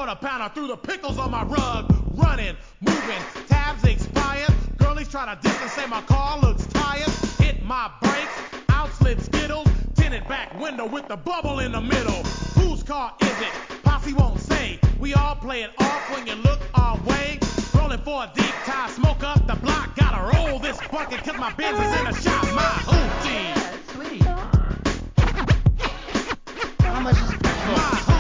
quarter pounder through the pickles on my rug. Running, moving, tabs expired. Girlies try to distance, say my car looks tired. Hit my brakes, outslid Skittles. Tinted back window with the bubble in the middle. Whose car is it? Posse won't say. We all play it off when you look our way. Rolling for a deep tie, smoke up the block. Gotta roll this bucket cause my Benz is in the shop. My hoochie. Yeah, sweet. How much is it? My